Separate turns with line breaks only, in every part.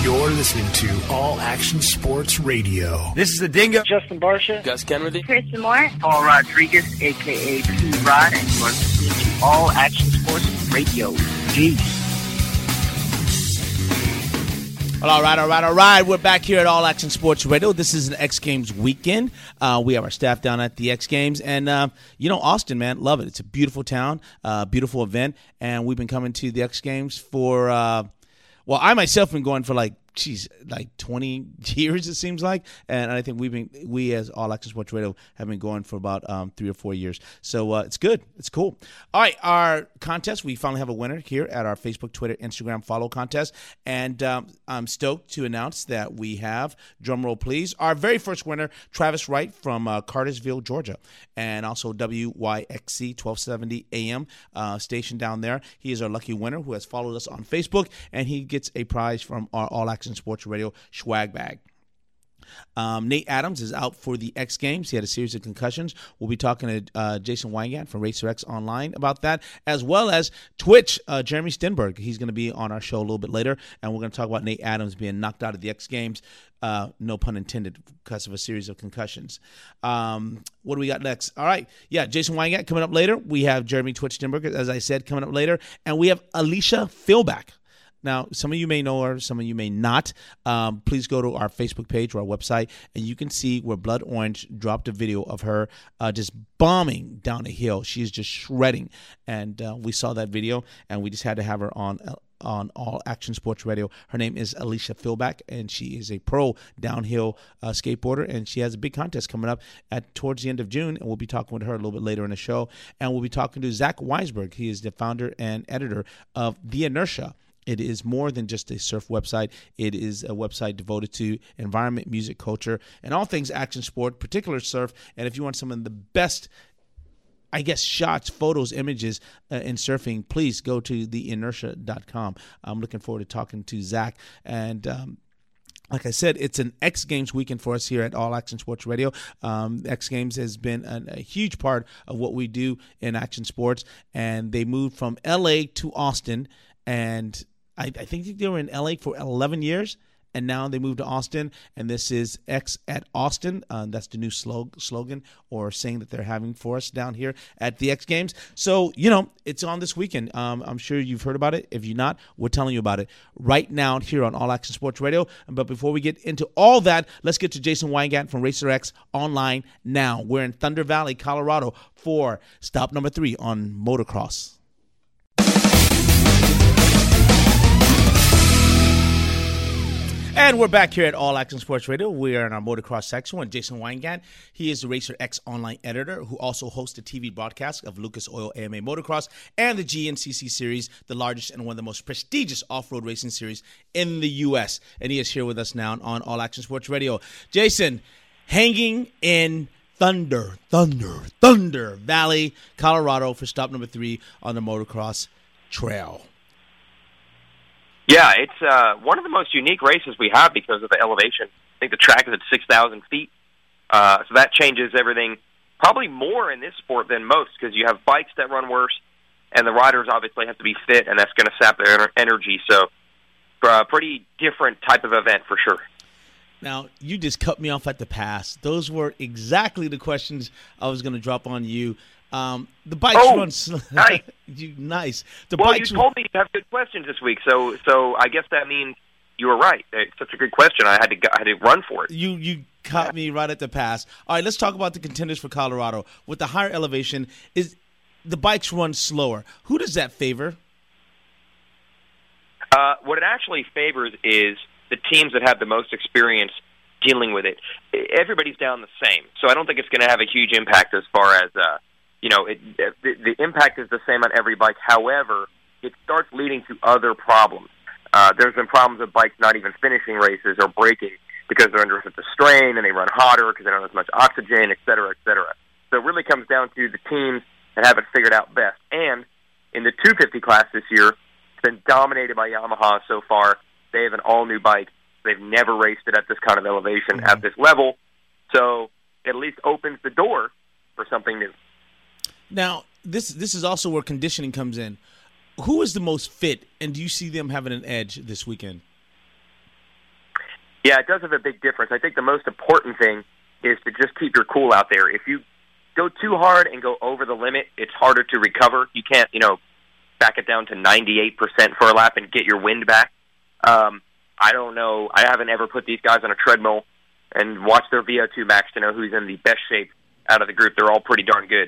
You're listening to All Action Sports Radio.
This is the Dingo.
Justin Barsha.
Gus Kenworthy.
Kristen Moore.
Paul Rodriguez, a.k.a. P-Rod. And you're listening to All Action Sports Radio. Peace.
All right. We're back here at All Action Sports Radio. This is an X Games weekend. We have our staff down at the X Games. And, Austin, man, love it. It's a beautiful town, beautiful event. And we've been coming to the X Games for, I myself have been going for like 20 years, it seems like. And I think we as All Action Sports Radio have been going for about 3 or 4 years. So it's good. It's cool. All right, our contest, we finally have a winner here at our Facebook, Twitter, Instagram follow contest. And I'm stoked to announce that we have, drumroll please, our very first winner, Travis Wright from Cartersville, Georgia. And also WYXC 1270 AM station down there. He is our lucky winner who has followed us on Facebook, and he gets a prize from our All Action Sports Radio swag bag. Nate Adams is out for the X Games. He had a series of concussions. We'll be talking to Jason Weingat from Racer X Online about that, as well as Twitch, Jeremy Stenberg. He's going to be on our show a little bit later, and we're going to talk about Nate Adams being knocked out of the X Games, no pun intended, because of a series of concussions. What do we got next? All right, Jason Weingat coming up later. We have Jeremy Twitch Stenberg, as I said, coming up later, and we have Alicia Philback. Now, some of you may know her, some of you may not. Please go to our Facebook page or our website, and you can see where Blood Orange dropped a video of her just bombing down a hill. She's just shredding, and we saw that video, and we just had to have her on All Action Sports Radio. Her name is Alicia Philback, and she is a pro downhill skateboarder, and she has a big contest coming up towards the end of June, and we'll be talking with her a little bit later in the show. And we'll be talking to Zach Weisberg. He is the founder and editor of The Inertia. It is more than just a surf website. It is a website devoted to environment, music, culture, and all things action sport, particular surf. And if you want some of the best, shots, photos, images in surfing, please go to theinertia.com. I'm looking forward to talking to Zach. And like I said, it's an X Games weekend for us here at All Action Sports Radio. X Games has been a huge part of what we do in action sports. And they moved from L.A. to Austin, and I think they were in L.A. for 11 years, and now they moved to Austin, and this is X at Austin. That's the new slogan or saying that they're having for us down here at the X Games. So, it's on this weekend. I'm sure you've heard about it. If you're not, we're telling you about it right now here on All Action Sports Radio. But before we get into all that, let's get to Jason Weingat from Racer X Online now. We're in Thunder Valley, Colorado for stop number 3 on motocross. And we're back here at All Action Sports Radio. We are in our motocross section with Jason Weingat. He is the Racer X Online editor who also hosts the TV broadcast of Lucas Oil AMA Motocross and the GNCC Series, the largest and one of the most prestigious off-road racing series in the U.S. And he is here with us now on All Action Sports Radio. Jason, hanging in Thunder Valley, Colorado for stop number 3 on the motocross trail.
Yeah, it's one of the most unique races we have because of the elevation. I think the track is at 6,000 feet, so that changes everything probably more in this sport than most because you have bikes that run worse, and the riders obviously have to be fit, and that's going to sap their energy. So a pretty different type of event for sure.
Now, you just cut me off at the pass. Those were exactly the questions I was going to drop on you. The bikes run slow.
Nice.
Nice.
You told me you have good questions this week, so I guess that means you were right. It's such a good question. I had to run for it.
You caught me right at the pass. All right, let's talk about the contenders for Colorado. With the higher elevation, is the bikes run slower. Who does that favor?
What it actually favors is the teams that have the most experience dealing with it. Everybody's down the same, so I don't think it's going to have a huge impact as far as the impact is the same on every bike. However, it starts leading to other problems. There's been problems with bikes not even finishing races or braking because they're under such a strain and they run hotter because they don't have as much oxygen, et cetera, et cetera. So it really comes down to the teams that have it figured out best. And in the 250 class this year, it's been dominated by Yamaha so far. They have an all-new bike. They've never raced it at this kind of elevation at this level. So it at least opens the door for something new.
Now, this is also where conditioning comes in. Who is the most fit, and do you see them having an edge this weekend?
Yeah, it does have a big difference. I think the most important thing is to just keep your cool out there. If you go too hard and go over the limit, it's harder to recover. You can't, back it down to 98% for a lap and get your wind back. I don't know. I haven't ever put these guys on a treadmill and watched their VO2 max to know who's in the best shape out of the group. They're all pretty darn good.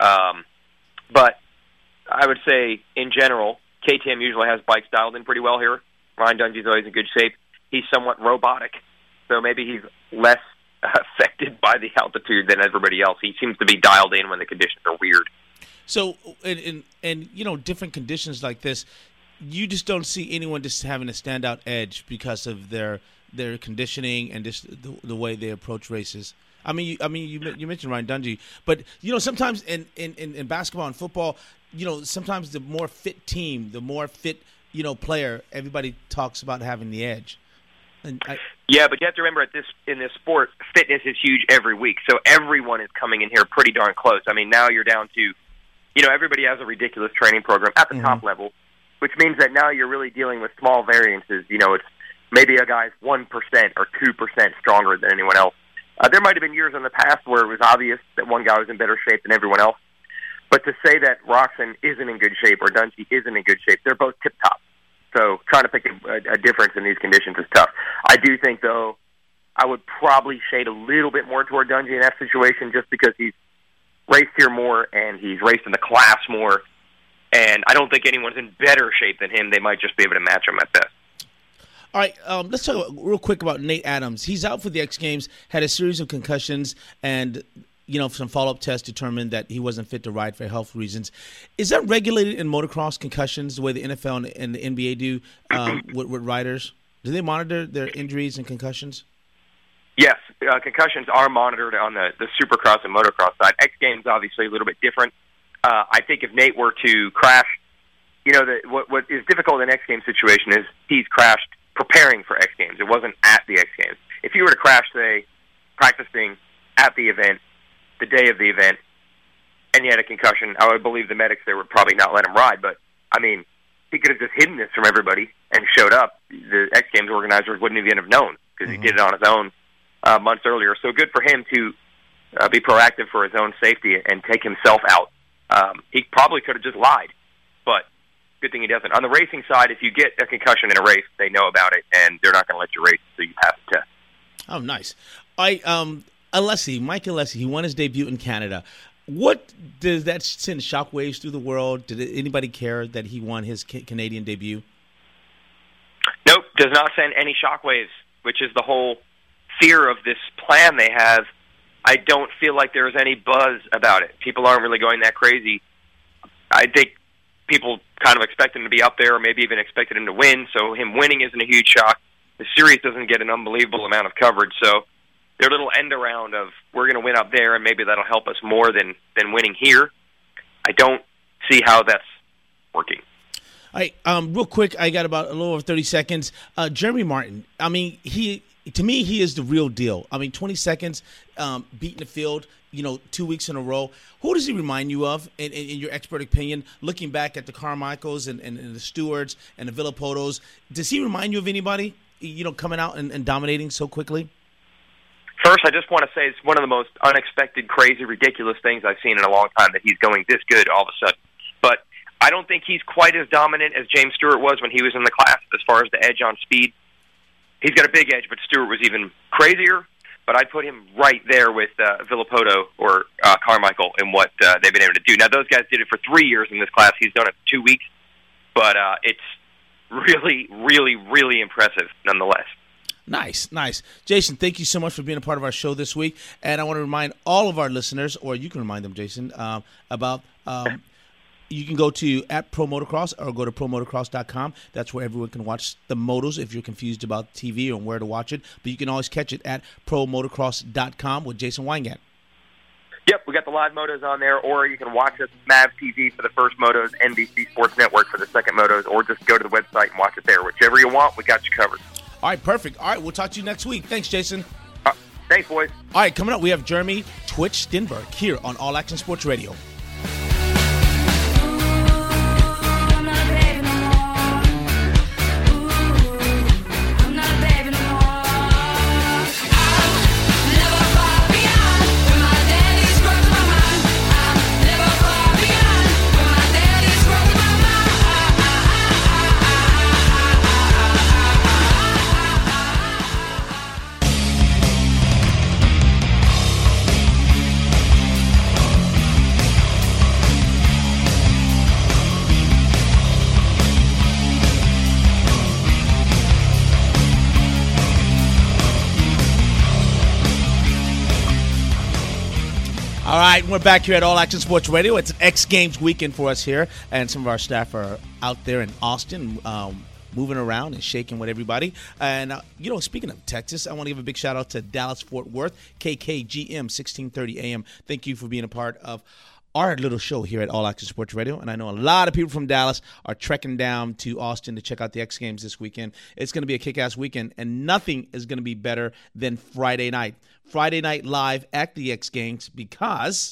But I would say, in general, KTM usually has bikes dialed in pretty well here. Ryan Dungey's always in good shape. He's somewhat robotic, so maybe he's less affected by the altitude than everybody else. He seems to be dialed in when the conditions are weird.
So, and different conditions like this, you just don't see anyone just having a standout edge because of their conditioning and just the way they approach races. I mean, you mentioned Ryan Dungey, but sometimes in basketball and football, sometimes the more fit team, the more fit player, everybody talks about having the edge.
Yeah, but you have to remember in this sport, fitness is huge every week. So everyone is coming in here pretty darn close. I mean, now you're down to, everybody has a ridiculous training program at the top level, which means that now you're really dealing with small variances. It's maybe a guy's 1% or 2% stronger than anyone else. There might have been years in the past where it was obvious that one guy was in better shape than everyone else. But to say that Roczen isn't in good shape or Dungey isn't in good shape, they're both tip-top. So trying to pick a difference in these conditions is tough. I do think, though, I would probably shade a little bit more toward Dungey in that situation just because he's raced here more and he's raced in the class more. And I don't think anyone's in better shape than him. They might just be able to match him at best.
All right, let's talk real quick about Nate Adams. He's out for the X Games, had a series of concussions, and some follow-up tests determined that he wasn't fit to ride for health reasons. Is that regulated in motocross, concussions, the way the NFL and the NBA do with riders? Do they monitor their injuries and concussions?
Yes, concussions are monitored on the supercross and motocross side. X Games obviously a little bit different. I think if Nate were to crash, what is difficult in an X Games situation is he's crashed preparing for X Games. It wasn't at the X Games. If he were to crash, say, practicing at the event, the day of the event, and he had a concussion, I would believe the medics there would probably not let him ride. But, I mean, he could have just hidden this from everybody and showed up. The X Games organizers wouldn't even have known because he did it on his own months earlier. So good for him to be proactive for his own safety and take himself out. He probably could have just lied, but good thing he doesn't. On the racing side, if you get a concussion in a race, they know about it, and they're not going to let you race until you pass the test.
Oh, nice. Mike Alessi, he won his debut in Canada. What does that send shockwaves through the world? Did anybody care that he won his Canadian debut?
Nope, does not send any shockwaves, which is the whole fear of this plan they have. I don't feel like there's any buzz about it. People aren't really going that crazy. I think people kind of expect him to be up there or maybe even expected him to win, so him winning isn't a huge shock. The series doesn't get an unbelievable amount of coverage, so their little end around of we're going to win up there and maybe that'll help us more than winning here, I don't see how that's working.
All right, real quick, I got about a little over 30 seconds. Jeremy Martin, I mean, to me, he is the real deal. I mean, 20 seconds, beating the field, 2 weeks in a row. Who does he remind you of, in your expert opinion, looking back at the Carmichaels and the Stewarts and the Villapotos? Does he remind you of anybody, coming out and dominating so quickly?
First, I just want to say it's one of the most unexpected, crazy, ridiculous things I've seen in a long time that he's going this good all of a sudden. But I don't think he's quite as dominant as James Stewart was when he was in the class as far as the edge on speed. He's got a big edge, but Stewart was even crazier. But I'd put him right there with Villapoto or Carmichael in what they've been able to do. Now, those guys did it for 3 years in this class. He's done it for 2 weeks. But it's really, really, really impressive nonetheless.
Nice. Jason, thank you so much for being a part of our show this week. And I want to remind all of our listeners, or you can remind them, Jason, about you can go to @ProMotocross or go to ProMotocross.com. That's where everyone can watch the motos if you're confused about TV or where to watch it. But you can always catch it at ProMotocross.com with Jason Weingart.
Yep, we got the live motos on there, or you can watch us Mav TV for the first motos, NBC Sports Network for the second motos, or just go to the website and watch it there. Whichever you want, we got you covered.
All right, perfect. All right, we'll talk to you next week. Thanks, Jason.
Thanks, boys.
All right, coming up, we have Jeremy Twitch Stenberg here on All Action Sports Radio. All right, we're back here at All Action Sports Radio. It's an X Games weekend for us here, and some of our staff are out there in Austin, moving around and shaking with everybody. And, speaking of Texas, I want to give a big shout-out to Dallas-Fort Worth, KKGM, 1630 AM. Thank you for being a part of our little show here at All Action Sports Radio. And I know a lot of people from Dallas are trekking down to Austin to check out the X Games this weekend. It's going to be a kick-ass weekend, and nothing is going to be better than Friday night. Friday night live at the X Games, because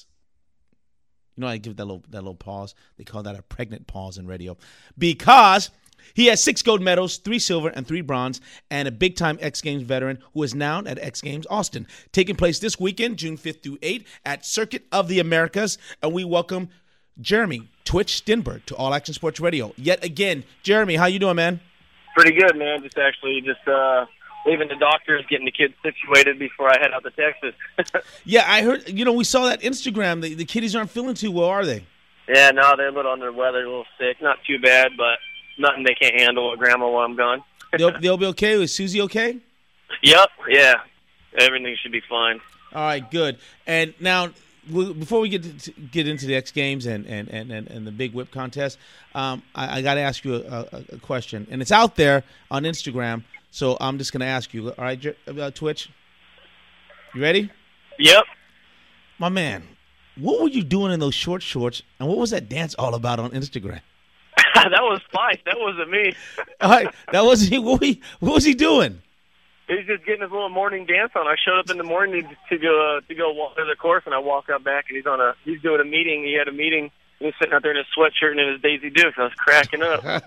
I give that little pause. They call that a pregnant pause in radio. Because he has 6 gold medals, 3 silver, and 3 bronze, and a big-time X Games veteran who is now at X Games Austin, taking place this weekend, June 5th through 8th, at Circuit of the Americas. And we welcome Jeremy Twitch Stenberg to All Action Sports Radio. Yet again, Jeremy, how you doing, man?
Pretty good, man. Just leaving the doctors, getting the kids situated before I head out to Texas.
Yeah, I heard, we saw that Instagram. The kiddies aren't feeling too well, are they?
Yeah, no, they're a little under the weather, a little sick. Not too bad, but nothing they can't handle with Grandma while I'm gone.
They'll be okay? Is Susie okay?
Yep, yeah. Everything should be fine.
All right, good. And now, before we get into the X Games and the big whip contest, I got to ask you a question. And it's out there on Instagram, so I'm just going to ask you. All right, Twitch? You ready?
Yep.
My man, what were you doing in those short shorts, and what was that dance all about on Instagram?
That was Spice. That wasn't me.
All right, that wasn't he. What was he doing?
He's just getting his little morning dance on. I showed up in the morning to go water the course, and I walk out back, and he's doing a meeting. He had a meeting. He was sitting out there in his sweatshirt and in his Daisy Dukes. I was cracking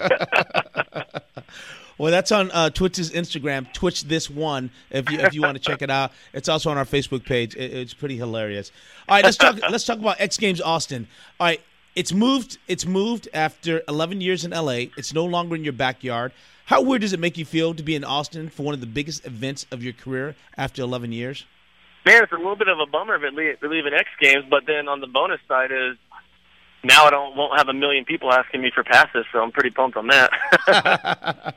up.
Well, that's on Twitch's Instagram, Twitch This One. If you want to check it out, it's also on our Facebook page. It's pretty hilarious. All right, let's talk about X Games Austin. All right, it's moved after 11 years in LA. It's no longer in your backyard. How weird does it make you feel to be in Austin for one of the biggest events of your career after 11 years?
Man, it's a little bit of a bummer if it leaving X Games, but then on the bonus side is now I won't have a million people asking me for passes, so I'm pretty pumped on that.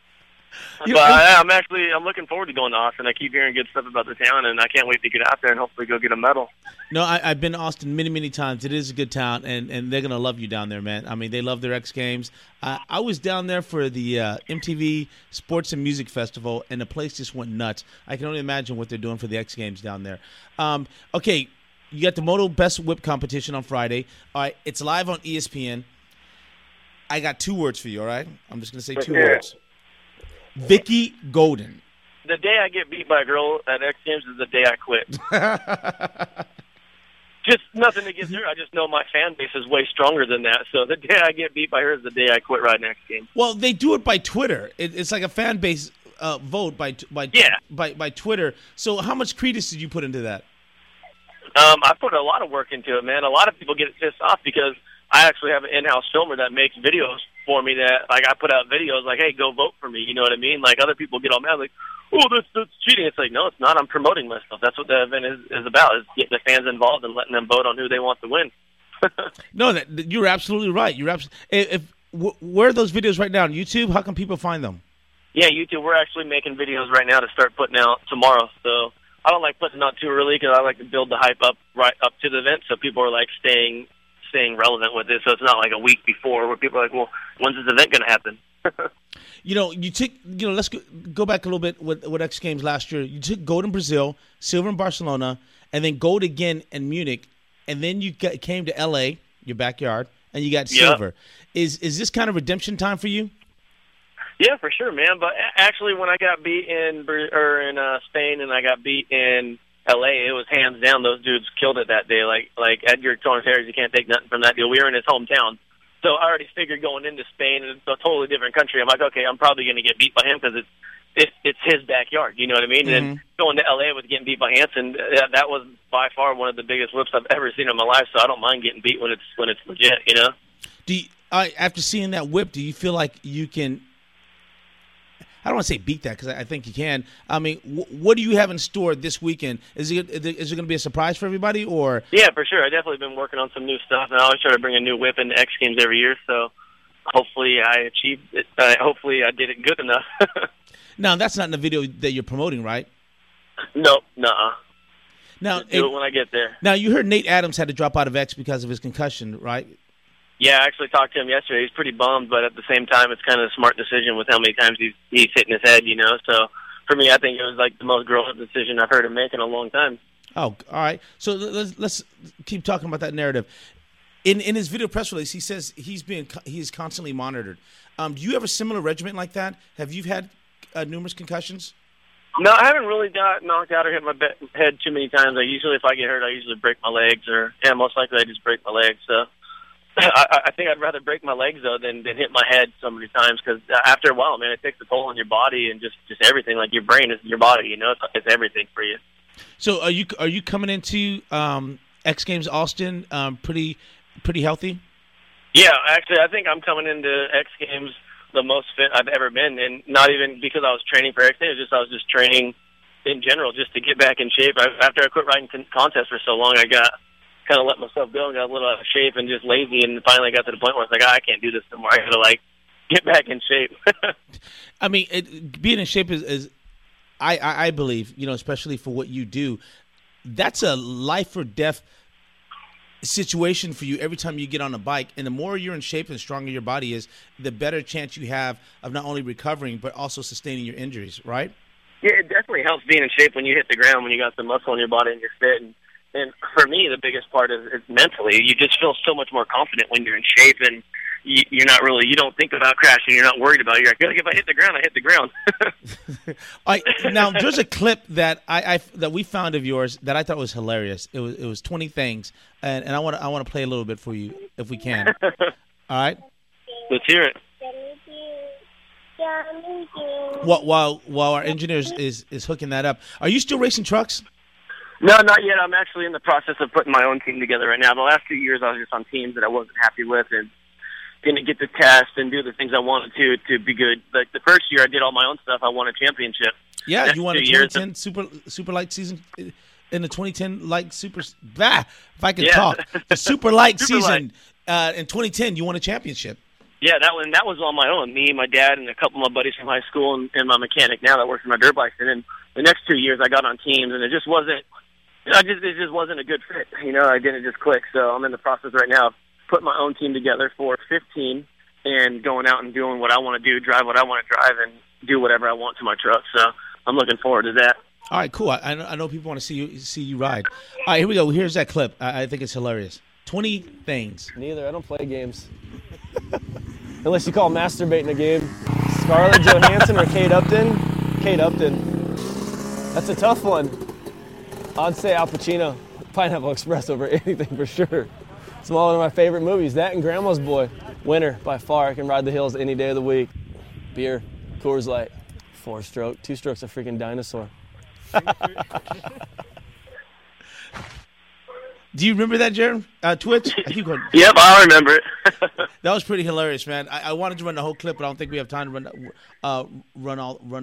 I'm looking forward to going to Austin. I keep hearing good stuff about the town, and I can't wait to get out there and hopefully go get a medal.
No, I've been to Austin many, many times. It is a good town, and they're going to love you down there, man. I mean, they love their X Games. I was down there for the MTV Sports and Music Festival, and the place just went nuts. I can only imagine what they're doing for the X Games down there. Okay, you got the Moto Best Whip competition on Friday. All right, it's live on ESPN. I got 2 words for you, all right? I'm just going to say 2 words. Vicky Golden.
The day I get beat by a girl at X Games is the day I quit. Just nothing against her. I just know my fan base is way stronger than that. So the day I get beat by her is the day I quit riding X Games.
Well, they do it by Twitter. It's like a fan base vote by Twitter. So how much credence did you put into that?
I put a lot of work into it, man. A lot of people get pissed off because I actually have an in-house filmer that makes videos for me that, like, I put out videos like, hey, go vote for me, you know what I mean? Like, other people get all mad, like, oh, that's cheating. It's like, no, it's not. I'm promoting myself. That's what the event is about, is getting the fans involved and letting them vote on who they want to win.
No, you're absolutely right. Where are those videos right now? On YouTube? How can people find them?
Yeah, YouTube. We're actually making videos right now to start putting out tomorrow. So I don't like putting out too early because I like to build the hype up right up to the event so people are, like, staying relevant with it, so it's not like a week before where people are like, well, when's this event going to happen?
Let's go back a little bit with X Games last year. You took gold in Brazil, silver in Barcelona, and then gold again in Munich, and then you came to LA, your backyard, and you got silver. Is this kind of redemption time for you?
Yeah, for sure, man. But actually, when I got beat in Spain and I got beat in LA, it was hands down. Those dudes killed it that day. Like Edgar Torres, you can't take nothing from that deal. We were in his hometown. So I already figured going into Spain, and it's a totally different country. I'm like, okay, I'm probably going to get beat by him because it's his backyard. You know what I mean? Mm-hmm. And then going to LA with getting beat by Hansen, that was by far one of the biggest whips I've ever seen in my life. So I don't mind getting beat when it's legit. You know?
After seeing that whip, do you feel like you can? I don't want to say beat that because I think you can. I mean, what do you have in store this weekend? Is it going to be a surprise for everybody, or?
Yeah, for sure. I've definitely been working on some new stuff, and I always try to bring a new whip into X Games every year. So hopefully I achieved it. Hopefully I did it good enough.
Now, that's not in the video that you're promoting, right?
Nope, nuh-uh.
Now,
do it when I get there.
Now, you heard Nate Adams had to drop out of X because of his concussion, right?
Yeah, I actually talked to him yesterday. He's pretty bummed, but at the same time, it's kind of a smart decision with how many times he's hitting his head, So for me, I think it was like the most grown-up decision I've heard him make in a long time.
Oh, all right. So let's keep talking about that narrative. In his video press release, he says he's constantly monitored. Do you have a similar regimen like that? Have you had numerous concussions?
No, I haven't really got knocked out or hit my head too many times. If I get hurt, I usually break my legs, most likely I just break my legs. So I think I'd rather break my legs though than hit my head so many times, because after a while, man, it takes a toll on your body and just everything. Like your brain is your body, it's everything for you.
So are you coming into X Games Austin pretty healthy?
Yeah, actually, I think I'm coming into X Games the most fit I've ever been, and not even because I was training for X Games, I was just training in general just to get back in shape. After I quit riding contests for so long, I got kind of let myself go and got a little out of shape and just lazy, and finally got to the point where I was like, I can't do this anymore. I got to get back in shape.
I mean, being in shape is I believe, especially for what you do, that's a life or death situation for you every time you get on a bike. And the more you're in shape and stronger your body is, the better chance you have of not only recovering but also sustaining your injuries, right?
Yeah, it definitely helps being in shape when you hit the ground, when you got some muscle in your body and you're fit. And for me, the biggest part is mentally. You just feel so much more confident when you're in shape, and you don't think about crashing. You're not worried about it. You're like, if I hit the ground, I hit the ground.
All right, now, there's a clip that that we found of yours that I thought was hilarious. It was 20 things, and I want to play a little bit for you if we can. All right?
Let's hear it.
While our engineer is hooking that up, are you still racing trucks?
No, not yet. I'm actually in the process of putting my own team together right now. The last 2 years, I was just on teams that I wasn't happy with and didn't get to test and do the things I wanted to be good. Like the first year, I did all my own stuff. I won a championship.
Yeah, you won a 2010 super light season in the 2010 light super. If I can talk, the super light season in 2010, you won a championship.
Yeah, that was on my own. Me, my dad, and a couple of my buddies from high school, and my mechanic now that works for my dirt bikes. And then the next 2 years, I got on teams, and it just wasn't. It just wasn't a good fit. I didn't just click. So I'm in the process right now of putting my own team together for 15 and going out and doing what I want to do, drive what I want to drive, and do whatever I want to my truck. So I'm looking forward to that.
All right, cool. I know people want to see you ride. All right, here we go. Here's that clip. I think it's hilarious. 20 things.
Neither. I don't play games. Unless you call masturbating a game. Scarlett Johansson or Kate Upton? Kate Upton. That's a tough one. I'd say Al Pacino, Pineapple Express over anything for sure. It's one of my favorite movies. That and Grandma's Boy. Winner by far. I can ride the hills any day of the week. Beer, Coors Light, 4-stroke. 2-stroke's a freaking dinosaur.
Do you remember that, Jared? Twitch? I keep going.
Yep, I remember it.
That was pretty hilarious, man. I wanted to run the whole clip, but I don't think we have time to run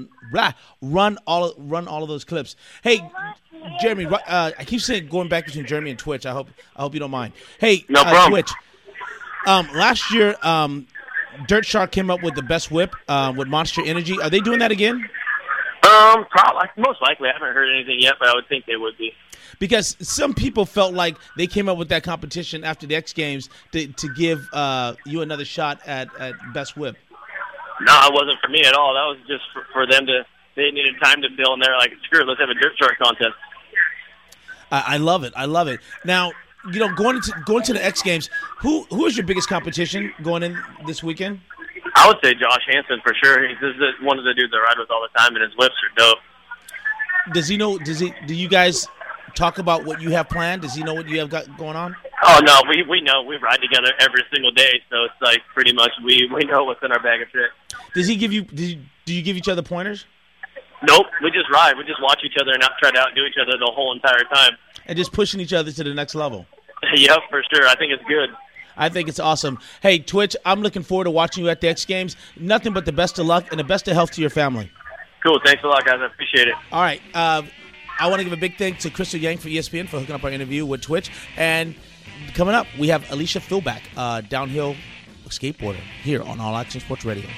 all of those clips. Hey, Jeremy, I keep saying going back between Jeremy and Twitch. I hope you don't mind. Hey,
no problem.
Twitch. Last year, Dirt Shark came up with the best whip with Monster Energy. Are they doing that again?
Probably, most likely. I haven't heard anything yet, but I would think they would be.
Because some people felt like they came up with that competition after the X Games to give you another shot at best whip.
No, it wasn't for me at all. That was just for them to. They needed time to build, and they're like, "Screw it, let's have a Dirt Shark contest."
I love it. I love it. Now, going to the X Games, who is your biggest competition going in this weekend?
I would say Josh Hansen for sure. He's one of the dudes I ride with all the time, and his whips are dope.
Does he know? Do you guys talk about what you have planned? Does he know what you have got going on?
Oh no, we know. We ride together every single day, so it's like pretty much we know what's in our bag of tricks.
Does he give you? Do you give each other pointers?
Nope, we just ride. We just watch each other and try to outdo each other the whole entire time.
And just pushing each other to the next level.
Yep, for sure. I think it's good.
I think it's awesome. Hey, Twitch, I'm looking forward to watching you at the X Games. Nothing but the best of luck and the best of health to your family.
Cool. Thanks a lot, guys. I appreciate it.
All right. I want to give a big thanks to Crystal Yang for ESPN for hooking up our interview with Twitch. And coming up, we have Alicia Philback, downhill skateboarder, here on All Action Sports Radio.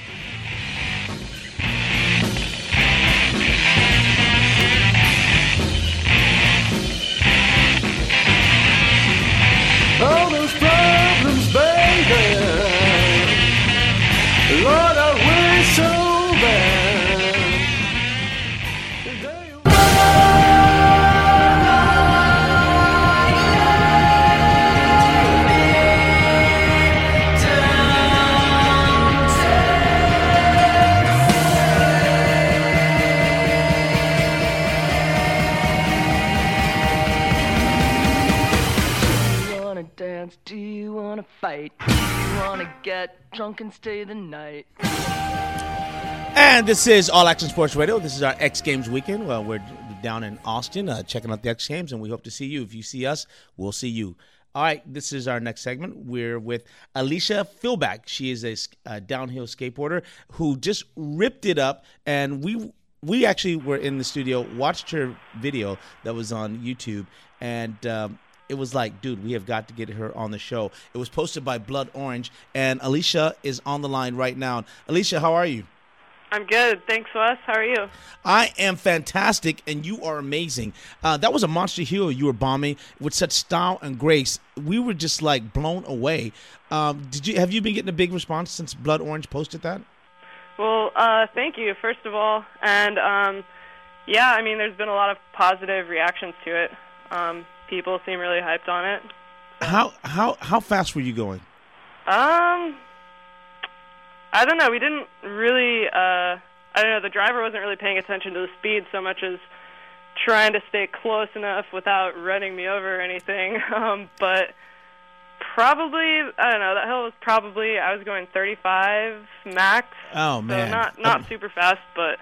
all those problems, baby. Lord, I wish so bad.
Do you wanna dance? Do you wanna fight? Do you wanna get drunk and stay the night?
And this is All Action Sports Radio. This is our X Games weekend. Well, we're down in Austin checking out the X Games, and we hope to see you. If you see us, we'll see you. All right, this is our next segment. We're with Alicia Philback. She is a downhill skateboarder who just ripped it up, and we actually were in the studio, watched her video that was on YouTube, and it was like, dude, we have got to get her on the show. It was posted by Blood Orange, and Alicia is on the line right now. Alicia, how are you?
I'm good. Thanks, Wes. How are you?
I am fantastic, and you are amazing. That was a monster heel you were bombing with such style and grace. We were just like blown away. Have you been getting a big response since Blood Orange posted that?
Well, thank you, first of all. And, yeah, I mean, there's been a lot of positive reactions to it. People seem really hyped on it.
How fast were you going?
I don't know. We didn't really, I don't know, the driver wasn't really paying attention to the speed so much as trying to stay close enough without running me over or anything. But probably, I don't know, that hill was probably, I was going 35 max.
Oh, man.
So not super fast, but...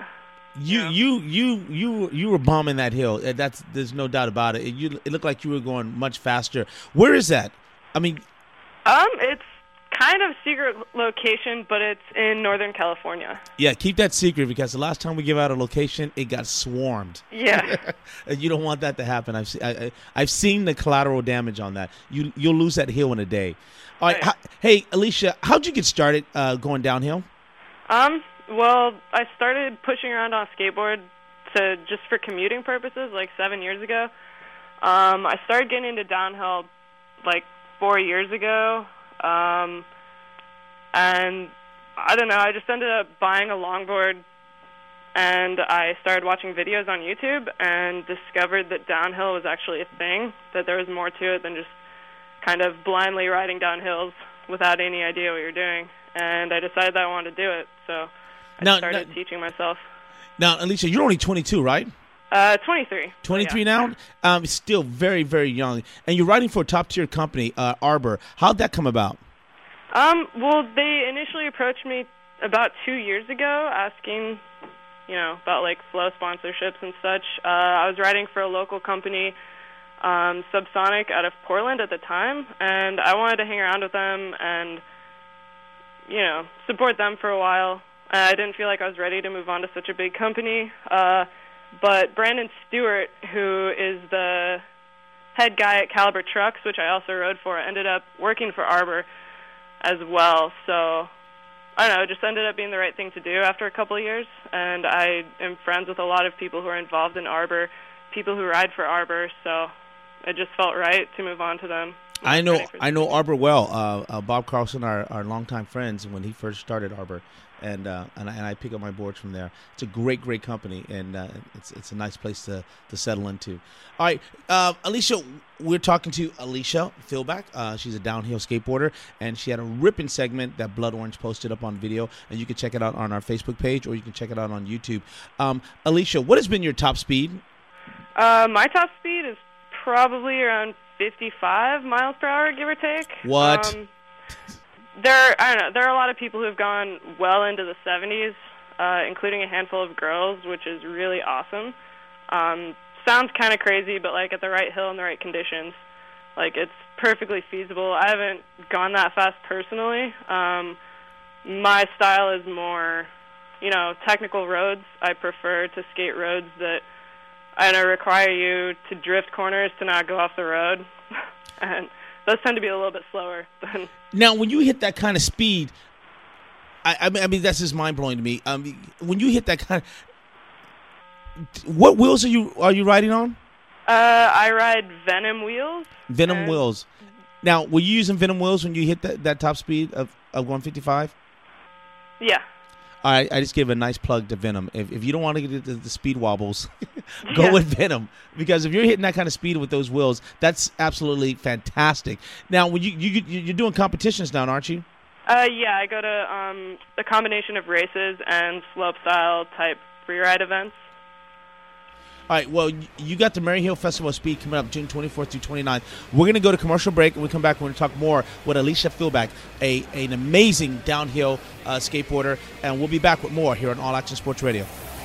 You were bombing that hill. There's no doubt about it. It looked like you were going much faster. Where is that? I mean...
It's kind of secret location, but it's in Northern California.
Yeah, keep that secret because the last time we give out a location, it got swarmed.
Yeah.
You don't want that to happen. I've seen the collateral damage on that. You'll lose that hill in a day. All right. Hey, Alicia, how'd you get started going downhill?
Well, I started pushing around on a skateboard just for commuting purposes like 7 years ago. I started getting into downhill like 4 years ago. And I don't know, I just ended up buying a longboard and I started watching videos on YouTube and discovered that downhill was actually a thing, that there was more to it than just kind of blindly riding down hills without any idea what you're doing. And I decided that I wanted to do it, so I started teaching myself.
Now, Alicia, you're only 22, right?
23.
23 now? Still very, very young. And you're writing for a top-tier company, Arbor. How'd that come about?
Well, they initially approached me about 2 years ago asking, about, like, flow sponsorships and such. I was writing for a local company, Subsonic, out of Portland at the time, and I wanted to hang around with them and, support them for a while. I didn't feel like I was ready to move on to such a big company. But Brandon Stewart, who is the head guy at Caliber Trucks, which I also rode for, ended up working for Arbor as well. So, I don't know, it just ended up being the right thing to do after a couple of years. And I am friends with a lot of people who are involved in Arbor, people who ride for Arbor, so it just felt right to move on to them.
I know Arbor well. Bob Carlson, our longtime friends, when he first started Arbor. And I pick up my boards from there. It's a great company, and it's a nice place to settle into. All right, Alicia, we're talking to Alicia Philback. She's a downhill skateboarder, and she had a ripping segment that Blood Orange posted up on video, and you can check it out on our Facebook page, or you can check it out on YouTube. Alicia, what has been your top speed?
My top speed is probably around 55 miles per hour, give or take.
What?
There are a lot of people who have gone well into the 70s, including a handful of girls, which is really awesome. Sounds kind of crazy, but like at the right hill and the right conditions, like it's perfectly feasible. I haven't gone that fast personally. My style is more, technical roads. I prefer to skate roads that require you to drift corners to not go off the road, and those tend to be a little bit slower than.
Now, when you hit that kind of speed, I mean that's just mind blowing to me. When you hit that kind of, what wheels are you riding on?
I ride Venom wheels.
Venom wheels. Now, were you using Venom wheels when you hit that top speed of 155?
Yeah.
All right, I just gave a nice plug to Venom. If you don't want to get the speed wobbles, go
Yeah.
with Venom, because if you're hitting that kind of speed with those wheels, that's absolutely fantastic. Now, when you're doing competitions now, aren't you?
Yeah, I go to a combination of races and slope-style type freeride events.
All right, well, you got the Maryhill Festival of Speed coming up June 24th through 29th. We're going to go to commercial break, and we come back, we're going to talk more with Alicia Philback, an amazing downhill skateboarder, and we'll be back with more here on All Action Sports Radio.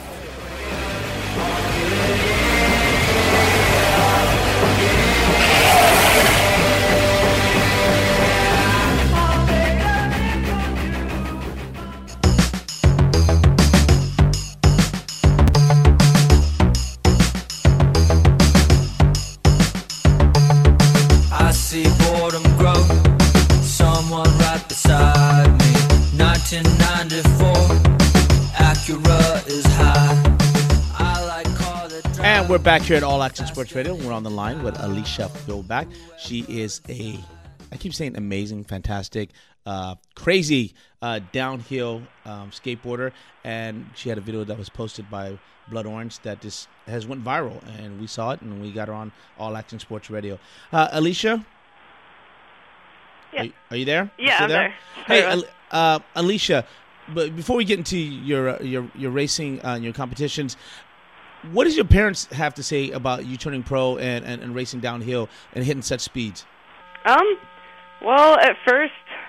I see boredom grow. Someone right beside me. 1994. Acura is high. I like car that drives.
And we're back here at All Action Sports Radio. We're on the line with Alicia Philback. She is I keep saying amazing, fantastic, crazy downhill skateboarder. And she had a video that was posted by Blood Orange that just has went viral. And we saw it, and we got her on All Action Sports Radio. Alicia?
Yeah.
Are you there?
Yeah,
Still
I'm there.
Hey, Alicia, but before we get into your racing and your competitions, what does your parents have to say about you turning pro and racing downhill and hitting such speeds?
Well, at first,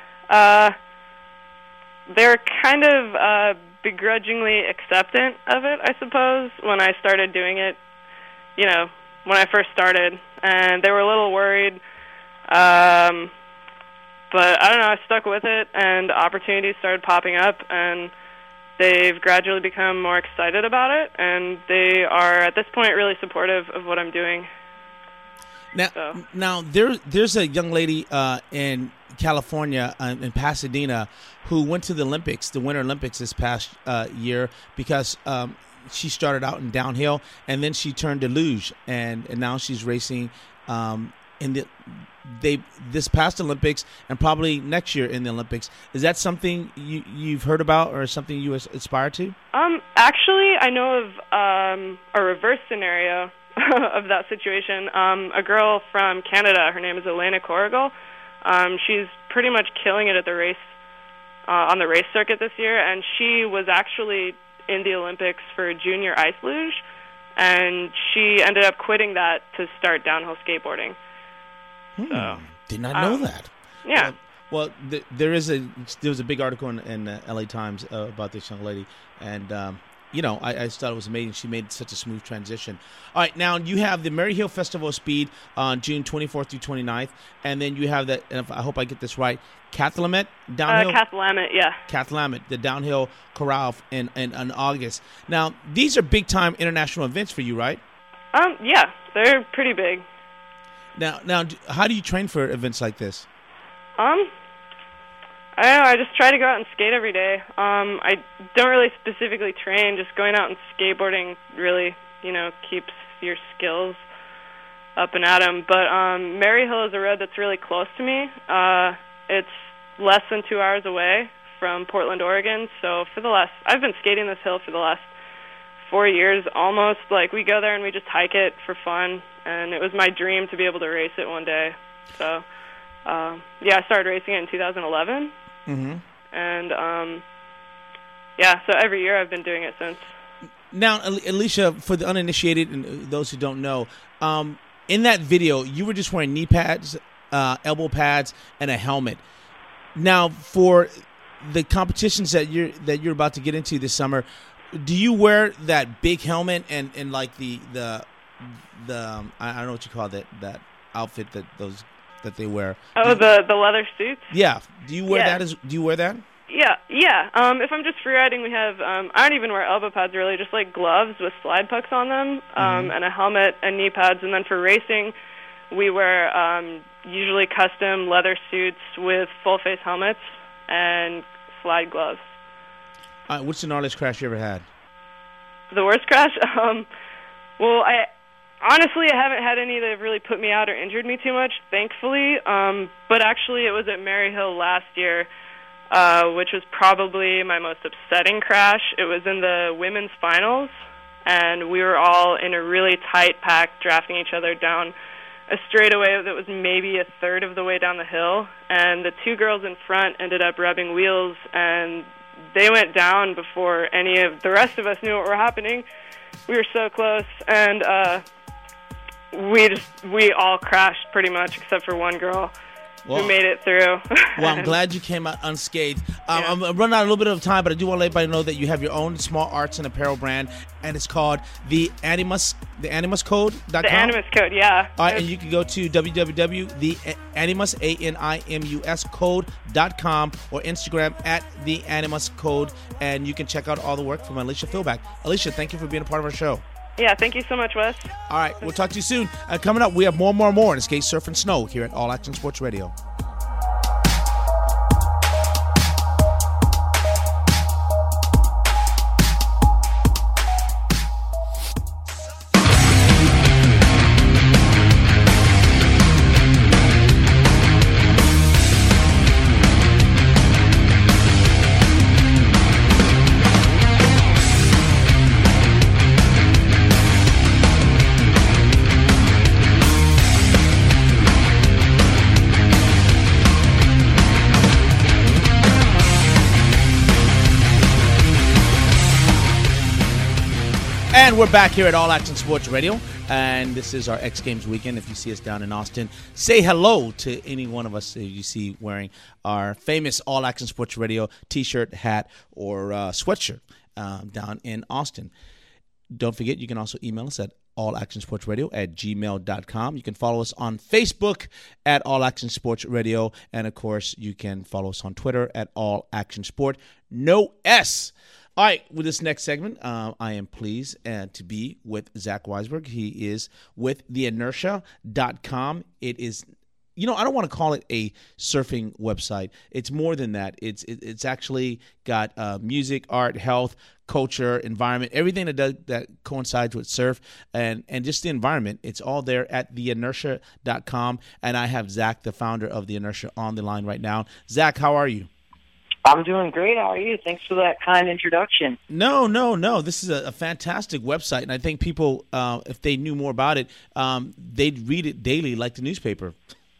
they're kind of begrudgingly acceptant of it, I suppose, when I started doing it, when I first started. And they were a little worried. But I don't know, I stuck with it, and opportunities started popping up, and they've gradually become more excited about it, and they are, at this point, really supportive of what I'm doing.
Now there's a young lady in California, in Pasadena, who went to the Olympics, the Winter Olympics this past year, because she started out in downhill, and then she turned to luge, and now she's racing in this past Olympics, and probably next year in the Olympics. Is that something you've heard about, or something you aspire to?
Actually, I know of a reverse scenario of that situation. A girl from Canada, her name is Elena Corrigal. She's pretty much killing it at the race on the race circuit this year, and she was actually in the Olympics for junior ice luge, and she ended up quitting that to start downhill skateboarding.
Did not know that.
Yeah.
Well, there was a big article in LA Times about this young lady, and I thought it was amazing. She made such a smooth transition. All right, now you have the Maryhill Festival of Speed on June 24th through 29th, and then you have that, and I hope I get this right, Cathlamet downhill.
Cathlamet, yeah.
Cathlamet, the downhill corral in August. Now, these are big time international events for you, right?
Yeah, they're pretty big.
Now, how do you train for events like this?
I don't know. I just try to go out and skate every day. I don't really specifically train. Just going out and skateboarding really, keeps your skills up and at 'em. But Maryhill is a road that's really close to me. It's less than 2 hours away from Portland, Oregon. So I've been skating this hill for the last 4 years almost. Like, we go there and we just hike it for fun. And it was my dream to be able to race it one day. So, I started racing it in 2011.
Mm-hmm.
And, so every year I've been doing it since.
Now, Alicia, for the uninitiated and those who don't know, in that video, you were just wearing knee pads, elbow pads, and a helmet. Now, for the competitions that you're about to get into this summer, do you wear that big helmet and like the I don't know what you call that outfit that they wear?
Oh, the leather suits?
Yeah. Do you wear that? Do you wear that?
Yeah. If I'm just freeriding, we have I don't even wear elbow pads really, just like gloves with slide pucks on them, and a helmet and knee pads. And then for racing, we wear usually custom leather suits with full face helmets and slide gloves. What's
the gnarliest crash you ever had?
The worst crash? Well, Honestly, I haven't had any that have really put me out or injured me too much, thankfully. But actually, it was at Maryhill last year, which was probably my most upsetting crash. It was in the women's finals, and we were all in a really tight pack drafting each other down a straightaway that was maybe a third of the way down the hill. And the two girls in front ended up rubbing wheels, and they went down before any of the rest of us knew what were happening. We were so close, and we all crashed pretty much except for one girl who made it through.
Well, I'm glad you came out unscathed. I'm running out a little bit of time, but I do want to let everybody know that you have your own small arts and apparel brand, and it's called the AnimusCode.com.
The Animus Code, yeah.
All right, and you can go to www.theanimuscode.com or Instagram at theanimuscode, and you can check out all the work from Alicia Philback. Alicia, thank you for being a part of our show.
Yeah, thank you so much, Wes.
All right, we'll talk to you soon. Coming up, we have more in Skate, Surf, and Snow here at All Action Sports Radio. And we're back here at All Action Sports Radio, and this is our X Games weekend. If you see us down in Austin, say hello to any one of us that you see wearing our famous All Action Sports Radio T-shirt, hat, or sweatshirt down in Austin. Don't forget, you can also email us at allactionsportsradio@gmail.com. You can follow us on Facebook at All Action Sports Radio, and of course, you can follow us on Twitter at All Action Sport. No S. All right, with this next segment, I am pleased to be with Zach Weisberg. He is with theinertia.com. It is, I don't want to call it a surfing website. It's more than that. It's actually got music, art, health, culture, environment, everything that coincides with surf and just the environment. It's all there at theinertia.com. And I have Zach, the founder of The Inertia, on the line right now. Zach, how are you?
I'm doing great. How are you? Thanks for that kind introduction.
No. This is a fantastic website, and I think people, if they knew more about it, they'd read it daily like the newspaper.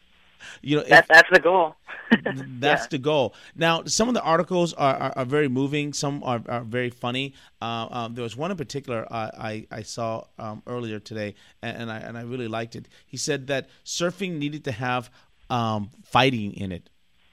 That's the goal.
That's the goal. Now, some of the articles are very moving. Some are very funny. There was one in particular I saw earlier today, and I really liked it. He said that surfing needed to have fighting in it.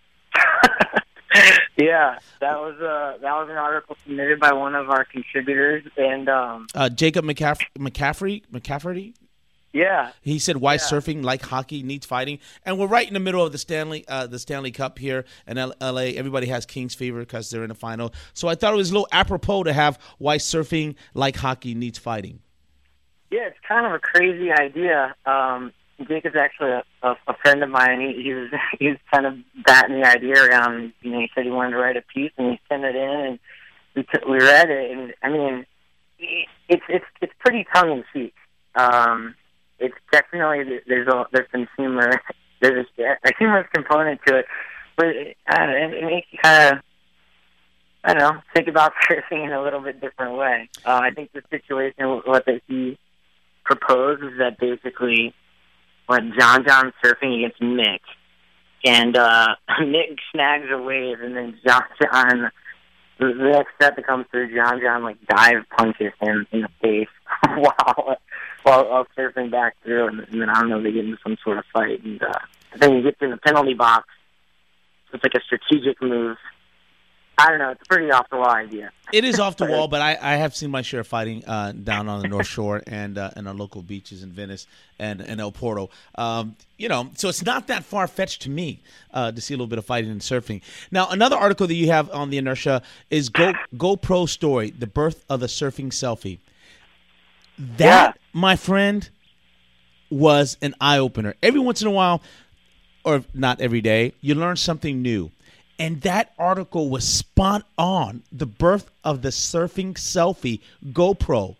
Yeah, that was an article submitted by one of our contributors, and
Jacob McCafferty.
Yeah,
he said why surfing, like hockey, needs fighting, and we're right in the middle of the Stanley Cup here in LA. Everybody has Kings fever because they're in the final. So I thought it was a little apropos to have why surfing, like hockey, needs fighting.
Yeah, it's kind of a crazy idea. Jake is actually a friend of mine. He was kind of batting the idea around. He said he wanted to write a piece, and he sent it in, and we read it. And I mean, it's pretty tongue in cheek. It's definitely there's some humor. There's a humorous component to it, but it makes you kind of think about surfing in a little bit different way. I think the situation, what he proposed, is that basically, when John surfing against Mick, and Mick snags a wave, and then John, the next set that comes through, John dive punches him in the face while surfing back through, and then I don't know, they get into some sort of fight, and then he gets in the penalty box. It's like a strategic move. I don't know. It's a pretty off-the-wall idea.
It is off the wall, but I have seen my share of fighting down on the North Shore and in our local beaches in Venice and El Porto. So it's not that far-fetched to me to see a little bit of fighting and surfing. Now, another article that you have on The Inertia is GoPro Story, the birth of the surfing selfie. That, my friend, was an eye-opener. Every once in a while, or not every day, you learn something new. And that article was spot on. The birth of the surfing selfie, GoPro.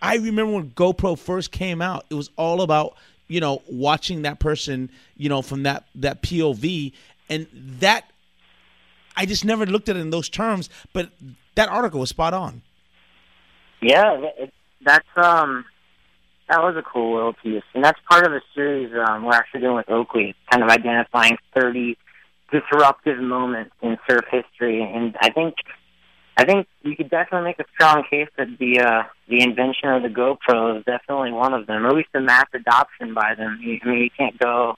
I remember when GoPro first came out, it was all about, watching that person, from that POV. And that, I just never looked at it in those terms, but that article was spot on.
Yeah, that was a cool little piece. And that's part of the series we're actually doing with Oakley, kind of identifying 30 disruptive moments in surf history. And I think you could definitely make a strong case that the invention of the GoPro is definitely one of them, or at least the mass adoption by them. You can't go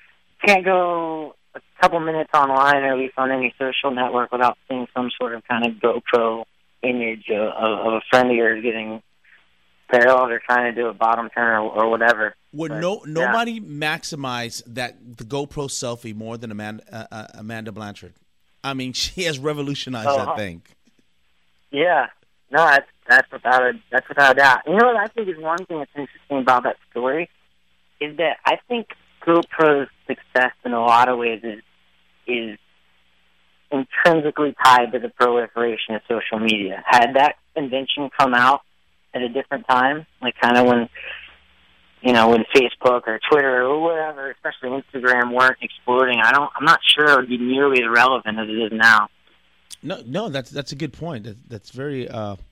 a couple minutes online, or at least on any social network, without seeing some sort of kind of GoPro image of a friend of yours getting barreled or trying to do a bottom turn or whatever.
Nobody maximized the GoPro selfie more than Amanda Blanchard. I mean, she has revolutionized that thing. Yeah,
no, that's without a doubt. You know what I think is one thing that's interesting about that story is that I think GoPro's success in a lot of ways is intrinsically tied to the proliferation of social media. Had that invention come out at a different time, like kind of when Facebook or Twitter or whatever, especially Instagram, weren't exploding, I'm not sure it would be nearly as relevant as it is now.
No, that's a good point. That's very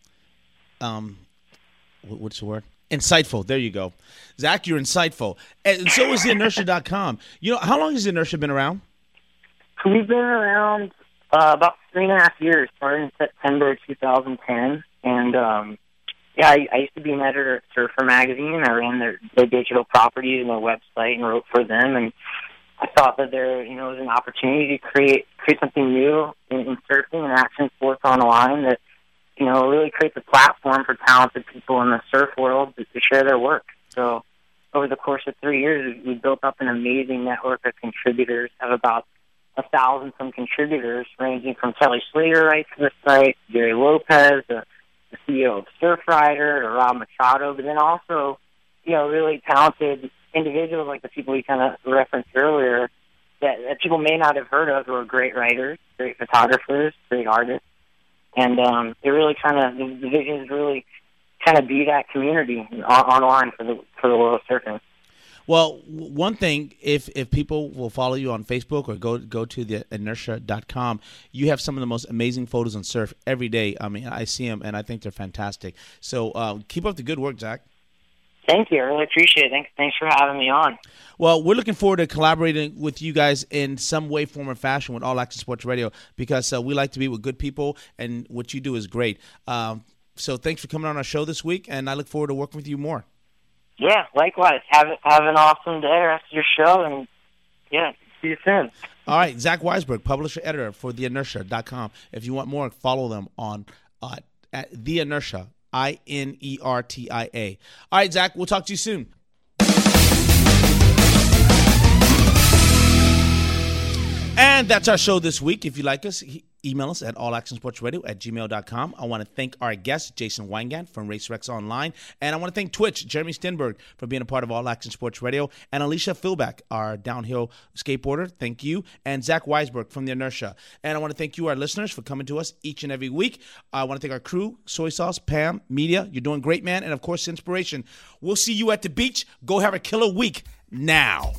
what's the word? Insightful. There you go, Zach. You're insightful, and so is theinertia.com. How long has Inertia been around?
We've been around about 3.5 years. Started in September 2010, and I used to be an editor at Surfer Magazine. I ran their digital properties and their website and wrote for them, and I thought that there, was an opportunity to create something new in surfing and action sports online that, really creates a platform for talented people in the surf world to share their work. So over the course of 3 years, we built up an amazing network of contributors, have about 1,000 some contributors, ranging from Kelly Slater right to the site, Gary Lopez, the CEO of Surfrider, to Rob Machado, but then also, really talented individuals like the people we kind of referenced earlier that people may not have heard of, who are great writers, great photographers, great artists. And it really the vision is really kind of be that community online for the world of surfing.
Well, one thing, if people will follow you on Facebook or go to the inertia.com, you have some of the most amazing photos on surf every day. I mean, I see them, and I think they're fantastic. So keep up the good work, Zach.
Thank you. I really appreciate it. Thanks for having me on.
Well, we're looking forward to collaborating with you guys in some way, form, or fashion with All Action Sports Radio, because we like to be with good people, and what you do is great. So thanks for coming on our show this week, and I look forward to working with you more.
Yeah, likewise. Have an awesome day rest of your show, and see you soon.
All right, Zach Weisberg, publisher, editor for theinertia.com. If you want more, follow them on at The Inertia, INERTIA. All right, Zach, we'll talk to you soon. And that's our show this week. If you like us, email us at allactionsportsradio@gmail.com. I want to thank our guest, Jason Weingart from RaceRex Online. And I want to thank Twitch, Jeremy Stenberg, for being a part of All Action Sports Radio. And Alicia Philback, our downhill skateboarder. Thank you. And Zach Weisberg from The Inertia. And I want to thank you, our listeners, for coming to us each and every week. I want to thank our crew, Soy Sauce, Pam, Media. You're doing great, man. And, of course, Inspiration. We'll see you at the beach. Go have a killer week now.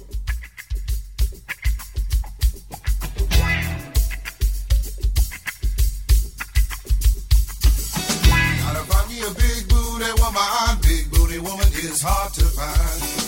A big booty woman is hard to find.